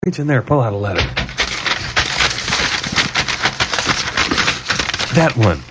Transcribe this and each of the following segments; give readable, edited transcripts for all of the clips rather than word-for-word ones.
Reach in there, pull out a letter. That one.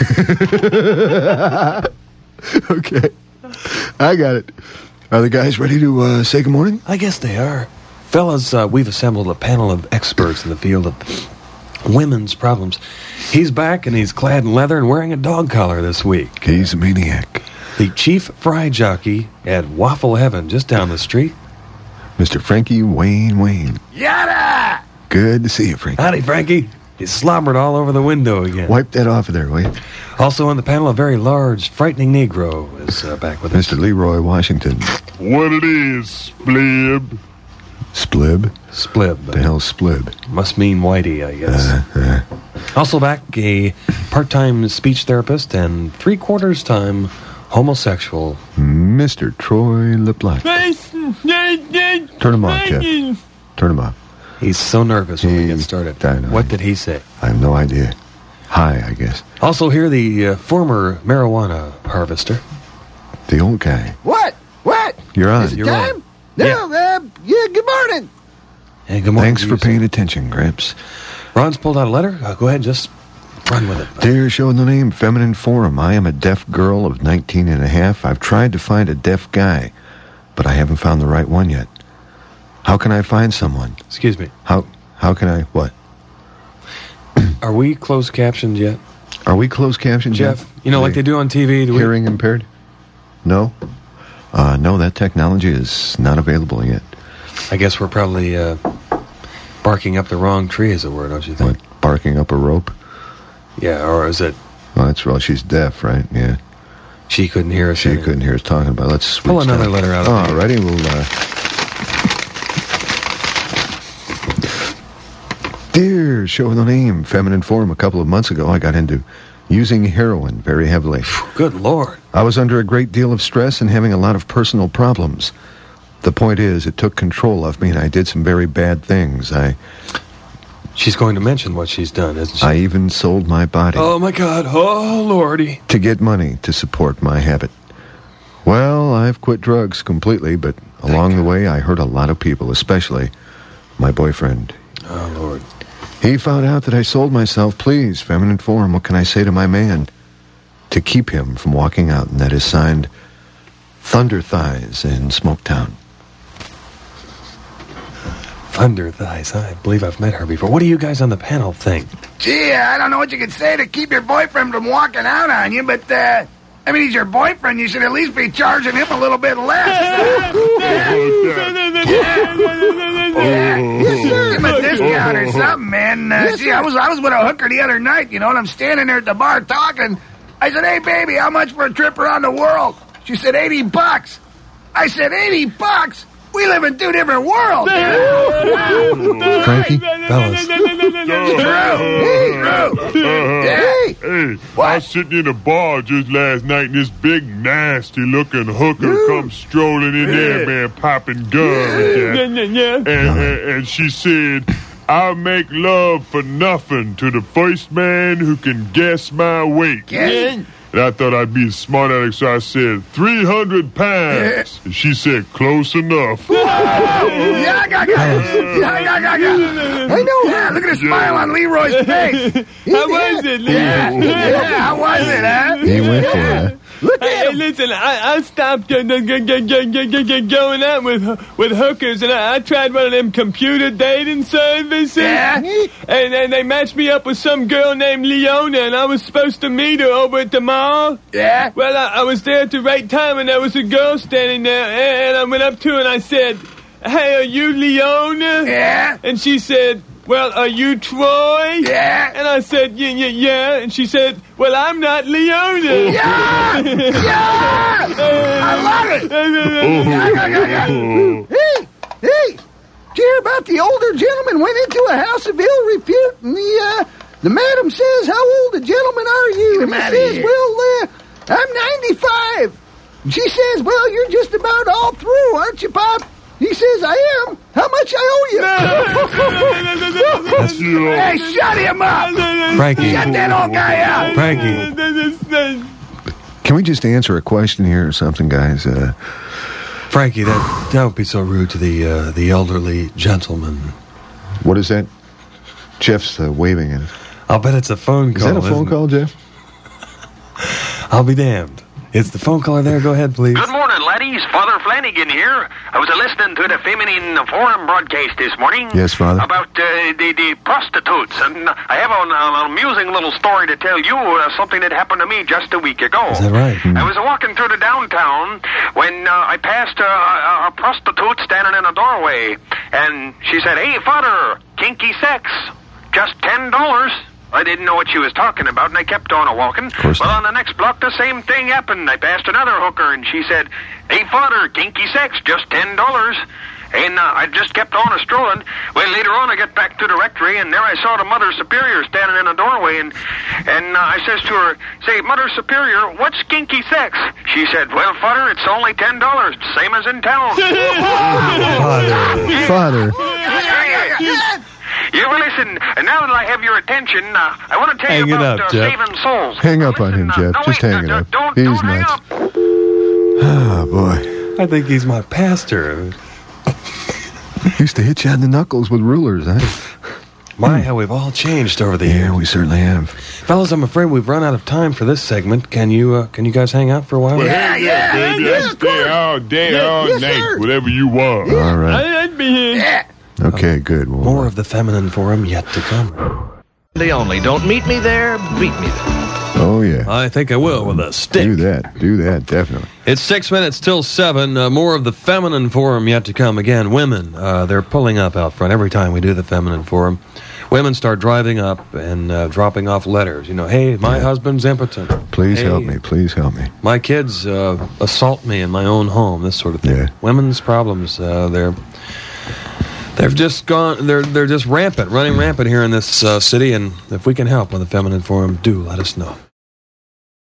Okay. I got it. Are the guys ready to say good morning? I guess they are. Fellas, we've assembled a panel of experts in the field of women's problems. He's back, and he's clad in leather and wearing a dog collar this week. He's a maniac. The chief fry jockey at Waffle Heaven, just down the street. Mr. Frankie Wayne. Yada! Good to see you, Frankie. Howdy, Frankie. He's slobbered all over the window again. Wipe that off of there, will you? Also on the panel, a very large, frightening Negro is back with us. Mr. Leroy Washington. What it is, Splib? Splib? Splib. The hell's Splib? Must mean Whitey, I guess. Also back, a part-time speech therapist and three-quarters-time homosexual. Mr. Troy LeBlanc. Turn him off, Jeff. Turn him off. He's so nervous when we get started. I know. What did he say? I have no idea. Hi, I guess. Also here, the former marijuana harvester. The old guy. What? You're on. Is it You're time? on. No, good morning. Hey, good morning. Thanks for paying attention, Gramps. Ron's pulled out a letter. Go ahead, just run with it. Dear show the name, Feminine Forum. I am a deaf girl of 19 and a half. I've tried to find a deaf guy, but I haven't found the right one yet. How can I find someone? Excuse me. How can I, what? Are we closed captioned yet? Are we closed captioned, Jeff? You know, like they do on TV. Do we? Hearing impaired? No? No, that technology is not available yet. I guess we're probably barking up the wrong tree, as it were, don't you think? What, barking up a rope? Yeah, or is it... Well, she's deaf, right? Yeah. She couldn't hear us. She couldn't hear us talking about it. Let's switch pull another letter out of All righty, we'll... Dear show the name, Feminine Forum. A couple of months ago, I got into using heroin very heavily. Good Lord. I was under a great deal of stress and having a lot of personal problems. The point is, it took control of me, and I did some very bad things. She's going to mention what she's done, isn't she? I even sold my body. Oh, my God. Oh, Lordy. To get money to support my habit. Well, I've quit drugs completely, but along the way, I hurt a lot of people, especially my boyfriend. Oh, Lord. He found out that I sold myself. Please, Feminine Forum, what can I say to my man? To keep him from walking out, and that is signed Thunder Thighs in Smoketown. Thunder Thighs. I believe I've met her before. What do you guys on the panel think? Gee, I don't know what you could say to keep your boyfriend from walking out on you, but, I mean, he's your boyfriend. You should at least be charging him a little bit less. Give him a discount or something, man. See, I was with a hooker the other night, you know, and I'm standing there at the bar talking. I said, hey, baby, how much for a trip around the world? She said, $80. I said, $80? We live in two different worlds. Frankie? Fellas. Hey, I was sitting in a bar just last night, and this big, nasty-looking hooker comes strolling in there, man, popping gum and she said, I'll make love for nothing to the first man who can guess my weight. Yes. And I thought I'd be a smart aleck, so I said, 300 pounds. And she said, close enough. I know. Yeah, look at the smile on Leroy's face. How was it, Lee? Yeah, how was it, huh? He went for it. Look at Hey, him. listen, I stopped going out with hookers, and I tried one of them computer dating services. Yeah? And they matched me up with some girl named Leona, and I was supposed to meet her over at the mall. Yeah? Well, I was there at the right time, and there was a girl standing there, and I went up to her, and I said, hey, are you Leona? Yeah? And she said, well, are you Troy? Yeah? And I said, yeah. And she said, well, I'm not Leona. Yeah! Yeah! I love it! Hey! Did you hear about the older gentleman went into a house of ill repute, and the madam says, how old a gentleman are you? And he says, well, I'm 95. And she says, well, you're just about all through, aren't you, Pop? He says, I am. How much I owe you? Hey, shut him up! Frankie. Shut that old guy out! Frankie. Can we just answer a question here or something, guys? Frankie, don't be so rude to the elderly gentleman. What is that? Jeff's waving at us. I'll bet it's a phone call. Is that a phone call, Jeff? I'll be damned. Is the phone caller there? Go ahead, please. Good morning, laddies. Father Flanagan here. I was listening to the Feminine Forum broadcast this morning. Yes, Father. About the prostitutes. And I have an amusing little story to tell you, something that happened to me just a week ago. Is that right? I was walking through the downtown when I passed a prostitute standing in a doorway. And she said, "Hey, Father, kinky sex. Just $10. I didn't know what she was talking about, and I kept on walking. Well, on the next block, the same thing happened. I passed another hooker, and she said, "Hey, Father, kinky sex, just $10. And I just kept on strolling. Well, later on, I got back to the rectory, and there I saw the Mother Superior standing in a doorway, and I says to her, "Say, Mother Superior, what's kinky sex?" She said, "Well, Father, it's only $10, same as in town." Father. You listen, now that I have your attention, I want to tell you about saving souls. Hang up on him, Jeff. Just hang it up. He's hang nuts. up. Oh, boy. I think he's my pastor. He used to hit you on the knuckles with rulers, huh? My, how we've all changed over the years. Yeah, we certainly have. Fellas, I'm afraid we've run out of time for this segment. Can you guys hang out for a while? Yeah, baby. I stay all day, all night, sir. whatever you want. All right. I'd be here. Yeah. Okay, good. Well, More of the Feminine Forum yet to come. The only. Don't meet me there, beat me there. Oh, yeah. I think I will with a stick. Do that, definitely. It's 6 minutes till 7. More of the Feminine Forum yet to come. Again, women, they're pulling up out front every time we do the Feminine Forum. Women start driving up and dropping off letters. You know, hey, my husband's impotent. Please Hey, help me. Please help me. My kids assault me in my own home. This sort of thing. Yeah. Women's problems. They've just gone. They're just rampant, running rampant here in this city. And if we can help on the Feminine Forum, do let us know.